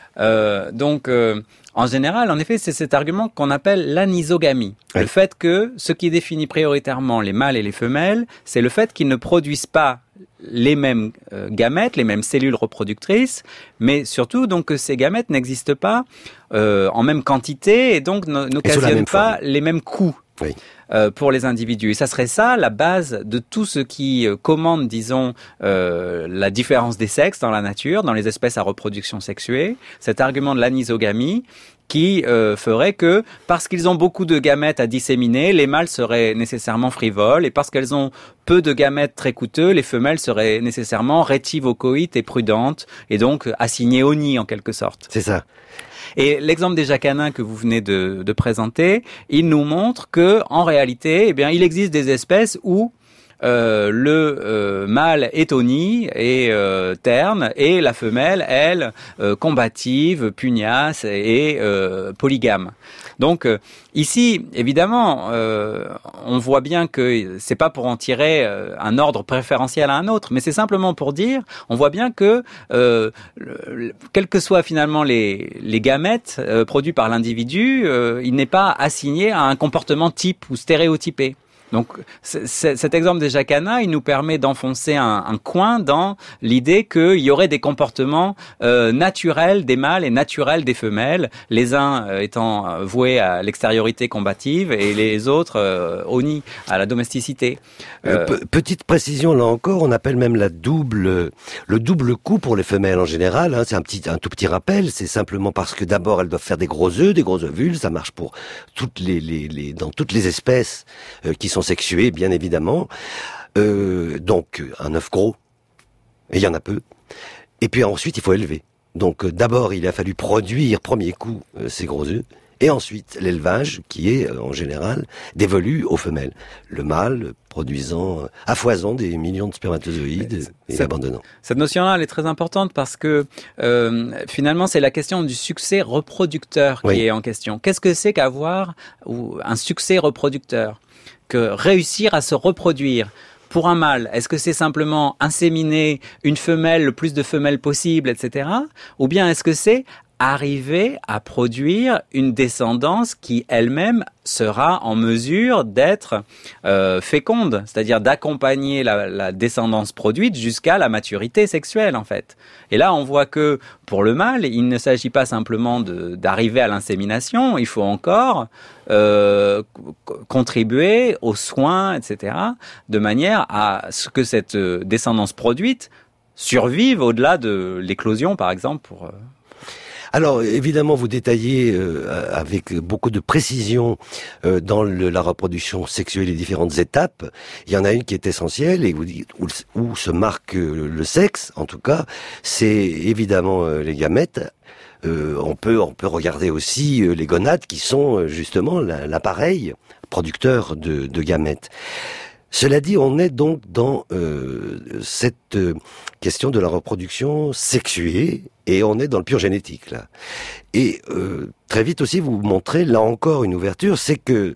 En général, en effet, c'est cet argument qu'on appelle l'anisogamie. Oui. Le fait que ce qui définit prioritairement les mâles et les femelles, c'est le fait qu'ils ne produisent pas les mêmes gamètes, les mêmes cellules reproductrices, mais surtout donc que ces gamètes n'existent pas en même quantité et donc n'occasionnent pas les mêmes coûts. Oui. Pour les individus. Et ça serait ça la base de tout ce qui commande, disons, la différence des sexes dans la nature, dans les espèces à reproduction sexuée. Cet argument de l'anisogamie qui ferait que, parce qu'ils ont beaucoup de gamètes à disséminer, les mâles seraient nécessairement frivoles, et parce qu'elles ont peu de gamètes très coûteux, les femelles seraient nécessairement rétives au coït et prudentes, et donc assignées au nid en quelque sorte. C'est ça. Et l'exemple des jacanins que vous venez de présenter, il nous montre que, en réalité, eh bien, il existe des espèces où le mâle est au nid et terne, et la femelle, elle, combative, pugnace et polygame. Donc ici, évidemment, on voit bien que c'est pas pour en tirer un ordre préférentiel à un autre, mais c'est simplement pour dire, on voit bien que quels que soient finalement les gamètes produits par l'individu, il n'est pas assigné à un comportement type ou stéréotypé. Donc, cet exemple des jacanas, il nous permet d'enfoncer un coin dans l'idée qu'il y aurait des comportements naturels des mâles et naturels des femelles, les uns étant voués à l'extériorité combative et les autres au nid, à la domesticité. Petite précision, là encore, on appelle même le double coup pour les femelles en général. Hein, c'est un tout petit rappel. C'est simplement parce que d'abord elles doivent faire des gros œufs, des gros ovules. Ça marche pour dans toutes les espèces qui sont sexuées, bien évidemment. Donc un œuf gros, et il y en a peu. Et puis ensuite il faut élever. Donc d'abord il a fallu produire premier coup ces gros œufs. Et ensuite, l'élevage, qui est, en général, dévolu aux femelles. Le mâle produisant à foison des millions de spermatozoïdes et abandonnant. Cette notion-là, elle est très importante parce que, finalement, c'est la question du succès reproducteur qui est en question. Qu'est-ce que c'est qu'avoir un succès reproducteur? Que réussir à se reproduire? Pour un mâle, est-ce que c'est simplement inséminer une femelle, le plus de femelles possible, etc. Ou bien est-ce que c'est arriver à produire une descendance qui elle-même sera en mesure d'être féconde, c'est-à-dire d'accompagner la descendance produite jusqu'à la maturité sexuelle en fait. Et là, on voit que pour le mâle, il ne s'agit pas simplement d'arriver à l'insémination, il faut encore contribuer aux soins, etc., de manière à ce que cette descendance produite survive au-delà de l'éclosion, par exemple, pour... Alors, évidemment, vous détaillez avec beaucoup de précision dans la reproduction sexuelle les différentes étapes. Il y en a une qui est essentielle et où se marque le sexe, en tout cas, c'est évidemment les gamètes. On peut regarder aussi les gonades qui sont justement l'appareil producteur de gamètes. Cela dit, on est donc dans cette question de la reproduction sexuée et on est dans le pur génétique là. Et très vite aussi, vous montrez là encore une ouverture, c'est que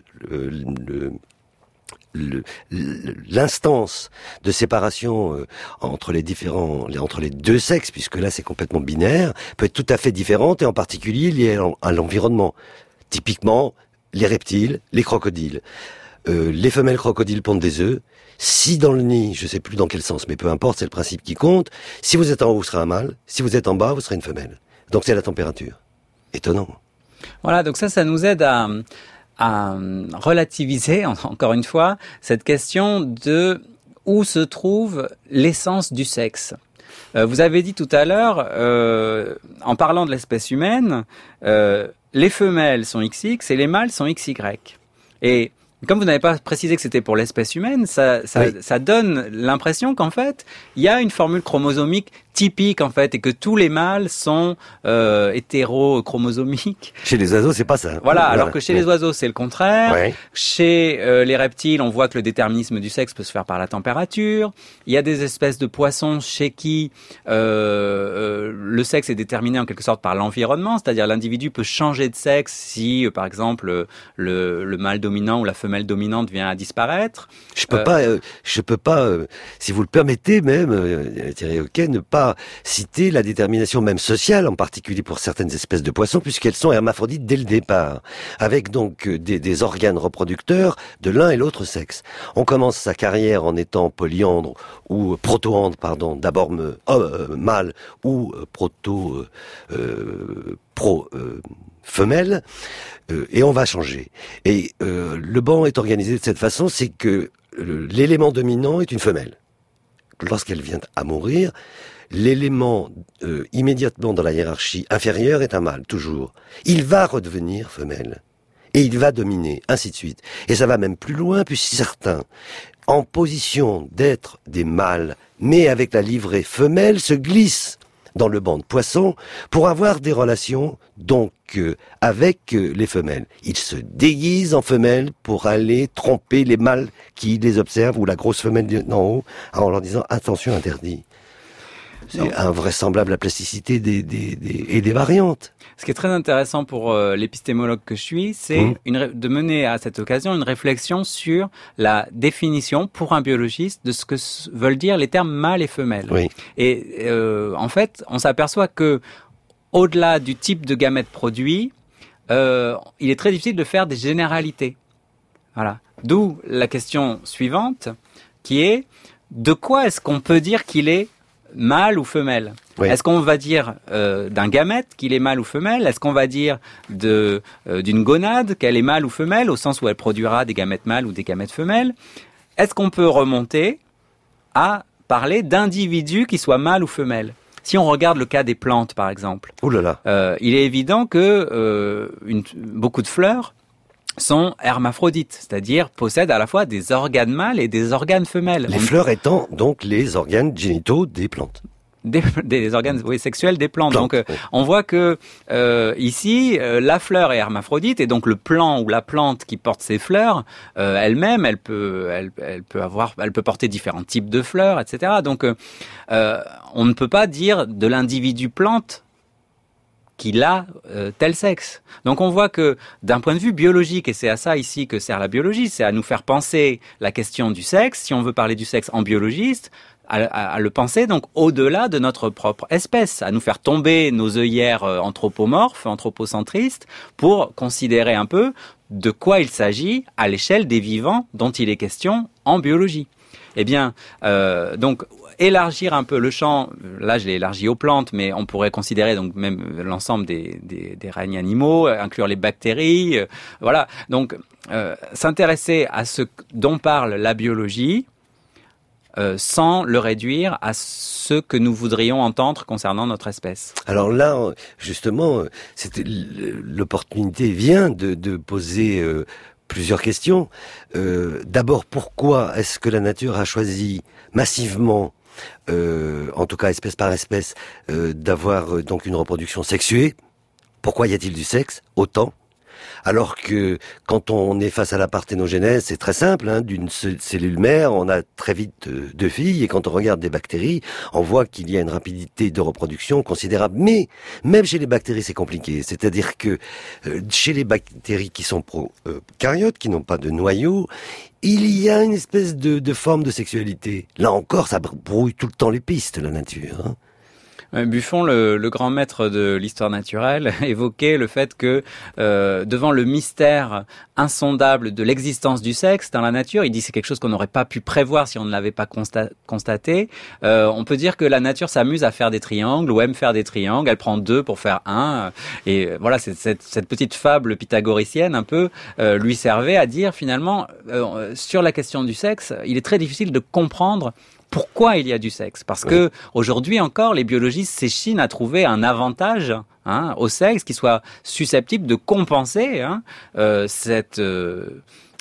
l'instance de séparation entre les deux sexes, puisque là c'est complètement binaire, peut être tout à fait différente et en particulier liée à l'environnement. Typiquement, les reptiles, les crocodiles. Les femelles crocodiles pondent des œufs. Si dans le nid, je sais plus dans quel sens, mais peu importe, c'est le principe qui compte. Si vous êtes en haut, vous serez un mâle. Si vous êtes en bas, vous serez une femelle. Donc c'est la température. Étonnant. Voilà, donc ça nous aide à relativiser, encore une fois, cette question de où se trouve l'essence du sexe. Vous avez dit tout à l'heure, en parlant de l'espèce humaine, les femelles sont XX et les mâles sont XY. Et comme vous n'avez pas précisé que c'était pour l'espèce humaine, ça donne l'impression qu'en fait, il y a une formule chromosomique typique en fait et que tous les mâles sont hétérochromosomiques. Chez les oiseaux, c'est pas ça. Voilà, alors que chez les oiseaux, c'est le contraire. Ouais. Chez les reptiles, on voit que le déterminisme du sexe peut se faire par la température. Il y a des espèces de poissons chez qui le sexe est déterminé en quelque sorte par l'environnement, c'est-à-dire l'individu peut changer de sexe si, par exemple, le mâle dominant ou la femelle dominante vient à disparaître. Je peux pas, si vous le permettez même, Thierry Hoquet, ne pas citer la détermination même sociale, en particulier pour certaines espèces de poissons, puisqu'elles sont hermaphrodites dès le départ, avec donc des organes reproducteurs de l'un et l'autre sexe. On commence sa carrière en étant polyandre ou protoandre, pardon, d'abord mâle ou femelle, et on va changer. Et le banc est organisé de cette façon, c'est que l'élément dominant est une femelle. Lorsqu'elle vient à mourir, l'élément immédiatement dans la hiérarchie inférieure est un mâle, toujours. Il va redevenir femelle. Et il va dominer, ainsi de suite. Et ça va même plus loin, puisque certains, en position d'être des mâles, mais avec la livrée femelle, se glissent dans le banc de poissons pour avoir des relations donc avec les femelles. Ils se déguisent en femelles pour aller tromper les mâles qui les observent, ou la grosse femelle d'en haut, en leur disant attention, interdit. C'est invraisemblable la plasticité et des variantes. Ce qui est très intéressant pour l'épistémologue que je suis, c'est de mener à cette occasion une réflexion sur la définition pour un biologiste de ce que veulent dire les termes mâle et femelle. Oui. Et en fait, on s'aperçoit que au-delà du type de gamètes produit, il est très difficile de faire des généralités. Voilà. D'où la question suivante, qui est de quoi est-ce qu'on peut dire qu'il est mâle ou femelle? Oui. Est-ce qu'on va dire d'un gamète qu'il est mâle ou femelle? Est-ce qu'on va dire d'une gonade qu'elle est mâle ou femelle, au sens où elle produira des gamètes mâles ou des gamètes femelles? Est-ce qu'on peut remonter à parler d'individus qui soient mâles ou femelles? Si on regarde le cas des plantes, par exemple, il est évident que beaucoup de fleurs sont hermaphrodites, c'est-à-dire possèdent à la fois des organes mâles et des organes femelles. Les fleurs étant donc les organes génitaux des plantes. Des organes sexuels des plantes. Donc on voit que ici la fleur est hermaphrodite et donc le plant ou la plante qui porte ces fleurs elle-même elle peut porter différents types de fleurs, etc. Donc on ne peut pas dire de l'individu plante qu'il a tel sexe. Donc on voit que d'un point de vue biologique, et c'est à ça ici que sert la biologie, c'est à nous faire penser la question du sexe, si on veut parler du sexe en biologiste, à le penser donc au-delà de notre propre espèce, à nous faire tomber nos œillères anthropomorphes, anthropocentristes, pour considérer un peu de quoi il s'agit à l'échelle des vivants dont il est question en biologie. Eh bien, donc élargir un peu le champ, là je l'ai élargi aux plantes, mais on pourrait considérer donc même l'ensemble des règnes animaux, inclure les bactéries, voilà. Donc s'intéresser à ce dont parle la biologie, sans le réduire à ce que nous voudrions entendre concernant notre espèce. Alors là, justement, l'opportunité vient de poser plusieurs questions. D'abord, pourquoi est-ce que la nature a choisi massivement, en tout cas espèce par espèce, d'avoir donc une reproduction sexuée? Pourquoi y a-t-il du sexe autant? Alors que quand on est face à la parthénogenèse, c'est très simple, hein, d'une cellule mère, on a très vite deux filles, et quand on regarde des bactéries, on voit qu'il y a une rapidité de reproduction considérable. Mais même chez les bactéries, c'est compliqué. C'est-à-dire que chez les bactéries qui sont prokaryotes, qui n'ont pas de noyau, il y a une espèce de forme de sexualité. Là encore, ça brouille tout le temps les pistes, la nature, hein. Buffon, le grand maître de l'histoire naturelle, évoquait le fait que devant le mystère insondable de l'existence du sexe dans la nature, il dit c'est quelque chose qu'on n'aurait pas pu prévoir si on ne l'avait pas constaté. On peut dire que la nature s'amuse à faire des triangles ou aime faire des triangles. Elle prend deux pour faire un. Et voilà, cette petite fable pythagoricienne un peu lui servait à dire finalement sur la question du sexe, il est très difficile de comprendre pourquoi il y a du sexe. Parce que aujourd'hui encore, les biologistes s'échinent à trouver un avantage au sexe qui soit susceptible de compenser cette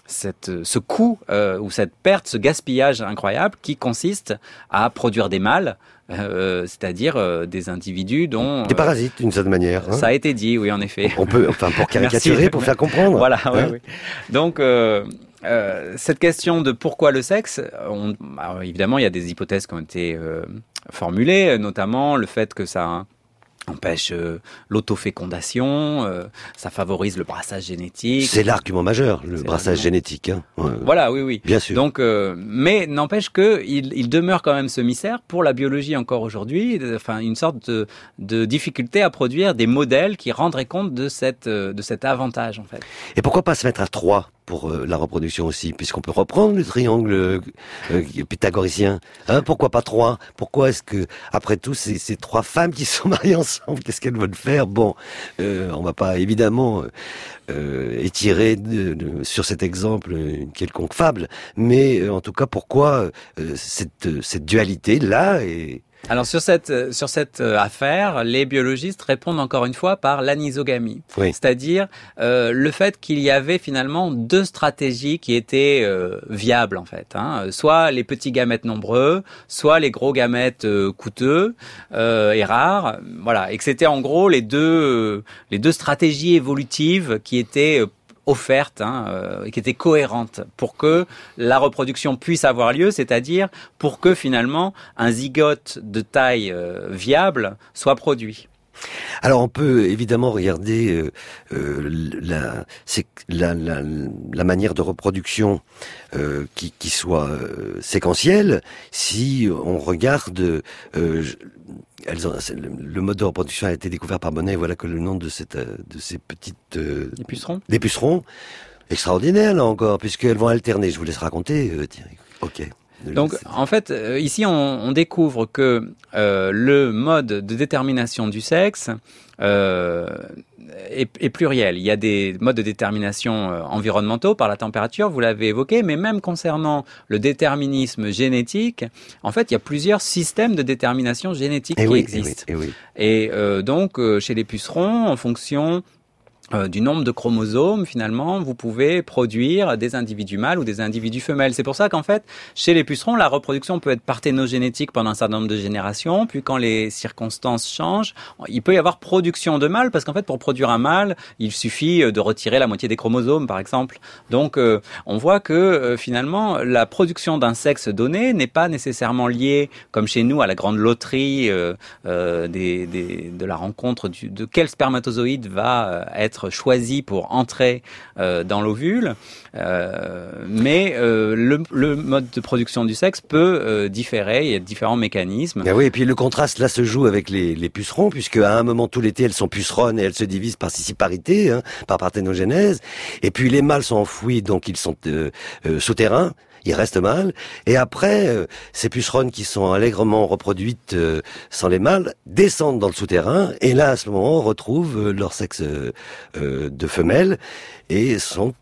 ce coût ou cette perte, ce gaspillage incroyable qui consiste à produire des mâles, c'est-à-dire des individus dont... Des parasites, d'une certaine manière. Ça a été dit, oui, en effet. On peut, pour caricaturer, pour faire comprendre. Voilà, oui. Donc... cette question de pourquoi le sexe, alors évidemment, il y a des hypothèses qui ont été formulées, notamment le fait que ça empêche l'autofécondation, ça favorise le brassage génétique. C'est l'argument majeur, le brassage génétique. Hein. Voilà, oui. Bien sûr. Donc, mais n'empêche que il demeure quand même ce mystère pour la biologie encore aujourd'hui, enfin une sorte de difficulté à produire des modèles qui rendraient compte de cet avantage en fait. Et pourquoi pas se mettre à 3 pour la reproduction aussi, puisqu'on peut reprendre le triangle pythagoricien. Pourquoi pas 3 ? Pourquoi est-ce que, après tout, ces 3 femmes qui sont mariées ensemble, qu'est-ce qu'elles veulent faire ? Bon, on va pas évidemment étirer sur cet exemple une quelconque fable, mais en tout cas, pourquoi cette dualité-là est... Alors sur cette affaire, les biologistes répondent encore une fois par l'anisogamie, c'est-à-dire le fait qu'il y avait finalement 2 stratégies qui étaient viables en fait, soit les petits gamètes nombreux, soit les gros gamètes coûteux et rares, voilà, et que c'était en gros les deux stratégies évolutives qui étaient offerte, qui était cohérente pour que la reproduction puisse avoir lieu, c'est-à-dire pour que finalement un zygote de taille viable soit produit. Alors on peut évidemment regarder la manière de reproduction qui soit séquentielle si on regarde le mode de reproduction a été découvert par Bonnet, voilà que le nom de ces petites des pucerons. Des pucerons extraordinaires là encore, puisqu'elles vont alterner. Je vous laisse raconter, Thierry. Ok. Donc, en fait, ici, on découvre que le mode de détermination du sexe est pluriel. Il y a des modes de détermination environnementaux par la température, vous l'avez évoqué, mais même concernant le déterminisme génétique, en fait, il y a plusieurs systèmes de détermination génétique qui existent. Et donc, chez les pucerons, en fonction du nombre de chromosomes, finalement, vous pouvez produire des individus mâles ou des individus femelles. C'est pour ça qu'en fait, chez les pucerons, la reproduction peut être parthénogénétique pendant un certain nombre de générations, puis quand les circonstances changent, il peut y avoir production de mâles, parce qu'en fait, pour produire un mâle, il suffit de retirer la moitié des chromosomes, par exemple. Donc, on voit que, finalement, la production d'un sexe donné n'est pas nécessairement liée, comme chez nous, à la grande loterie de la rencontre de quel spermatozoïde va être choisi pour entrer dans l'ovule, mais le mode de production du sexe peut différer, il y a différents mécanismes. Et puis le contraste là se joue avec les pucerons, puisque à un moment tout l'été elles sont puceronnes et elles se divisent par scissiparité, par parthénogenèse, et puis les mâles sont enfouis, donc ils sont souterrains. Il reste mâles. Et après, ces puceronnes qui sont allègrement reproduites sans les mâles descendent dans le souterrain et là, à ce moment, retrouvent leur sexe de femelle et sont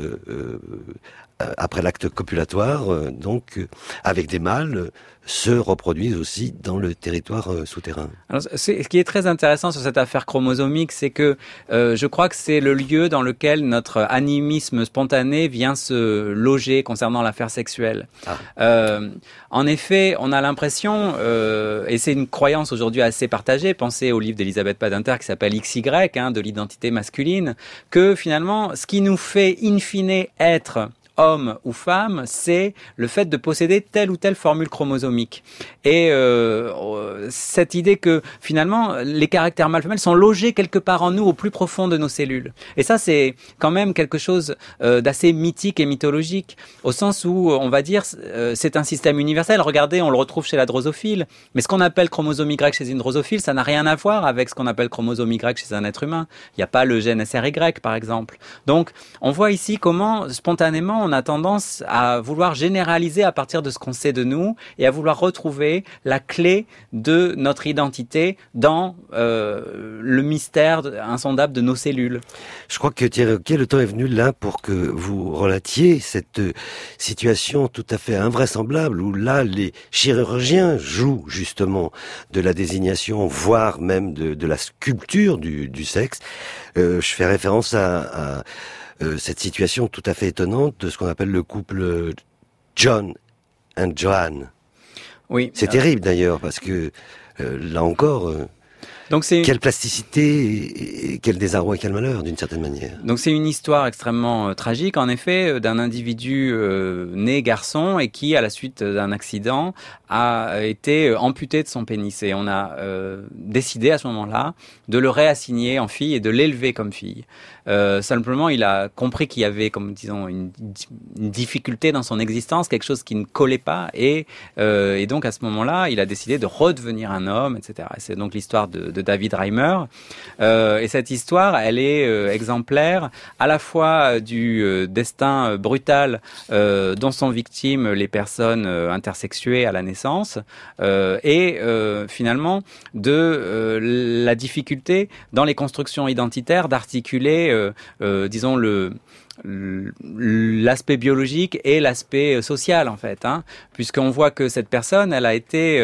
après l'acte copulatoire, donc avec des mâles, se reproduisent aussi dans le territoire souterrain. Alors, ce qui est très intéressant sur cette affaire chromosomique, c'est que je crois que c'est le lieu dans lequel notre animisme spontané vient se loger concernant l'affaire sexuelle. En effet, on a l'impression, et c'est une croyance aujourd'hui assez partagée, pensez au livre d'Elisabeth Badinter qui s'appelle XY, de l'identité masculine, que finalement, ce qui nous fait in fine être homme ou femme, c'est le fait de posséder telle ou telle formule chromosomique. Et cette idée que finalement les caractères mâle-femelle sont logés quelque part en nous, au plus profond de nos cellules. Et ça, c'est quand même quelque chose d'assez mythique et mythologique, au sens où on va dire c'est un système universel. Regardez, on le retrouve chez la drosophile, mais ce qu'on appelle chromosome Y chez une drosophile, ça n'a rien à voir avec ce qu'on appelle chromosome Y chez un être humain. Il n'y a pas le gène SRY, par exemple. Donc, on voit ici comment spontanément on a tendance à vouloir généraliser à partir de ce qu'on sait de nous et à vouloir retrouver la clé de notre identité dans le mystère insondable de nos cellules. Je crois que Thierry Roquet, le temps est venu là pour que vous relatiez cette situation tout à fait invraisemblable où là les chirurgiens jouent justement de la désignation, voire même de la sculpture du sexe. Je fais référence à cette situation tout à fait étonnante de ce qu'on appelle le couple John and Joanne. Oui. C'est terrible d'ailleurs, parce que là encore... Donc quelle plasticité, et quel désarroi et quel malheur, d'une certaine manière. Donc c'est une histoire extrêmement tragique, en effet, d'un individu né garçon et qui, à la suite d'un accident, a été amputé de son pénis. Et on a décidé à ce moment-là de le réassigner en fille et de l'élever comme fille. Simplement, il a compris qu'il y avait, comme disons, une difficulté dans son existence, quelque chose qui ne collait pas, et donc à ce moment-là, il a décidé de redevenir un homme, etc. Et c'est donc l'histoire de David Reimer. Et cette histoire, elle est exemplaire à la fois du destin brutal dont sont victimes les personnes intersexuées à la naissance, et finalement de la difficulté dans les constructions identitaires d'articuler, disons, l'aspect biologique et l'aspect social, en fait, hein, puisqu'on voit que cette personne, elle a été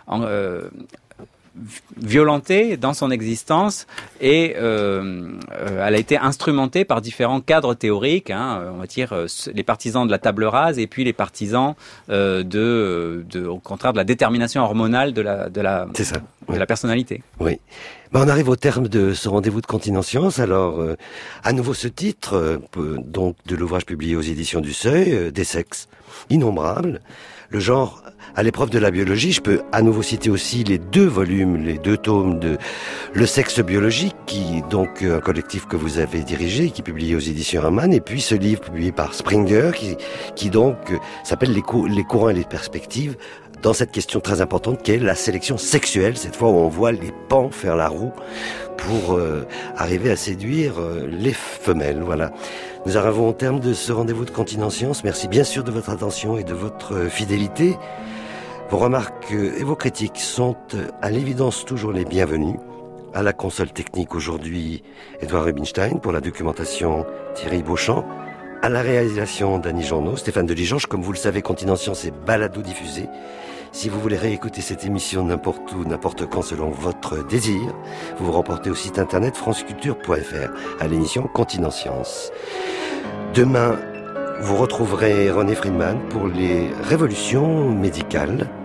violentée dans son existence et elle a été instrumentée par différents cadres théoriques, hein, on va dire les partisans de la table rase et puis les partisans au contraire de la détermination hormonale de la personnalité. Oui. On arrive au terme de ce rendez-vous de Continence. Alors, à nouveau ce titre, donc de l'ouvrage publié aux éditions du Seuil, des sexes innombrables, le genre à l'épreuve de la biologie. Je peux à nouveau citer aussi les 2 volumes, les 2 tomes de Le sexe biologique, qui donc un collectif que vous avez dirigé, qui est publié aux éditions Raman, et puis ce livre publié par Springer, qui donc s'appelle les courants et les perspectives, dans cette question très importante qu'est la sélection sexuelle, cette fois où on voit les pans faire la roue pour arriver à séduire les femelles. Voilà. Nous arrivons au terme de ce rendez-vous de Continence. Merci bien sûr de votre attention et de votre fidélité. Vos remarques et vos critiques sont à l'évidence toujours les bienvenues. À la console technique aujourd'hui, Édouard Rubinstein, pour la documentation Thierry Beauchamp, à la réalisation Dany Journeau, Stéphane Deligorge. Comme vous le savez, Continence est balado-diffusé. Si vous voulez réécouter cette émission n'importe où, n'importe quand, selon votre désir, vous vous reportez au site internet franceculture.fr à l'émission Continence. Demain, vous retrouverez René Friedman pour les révolutions médicales.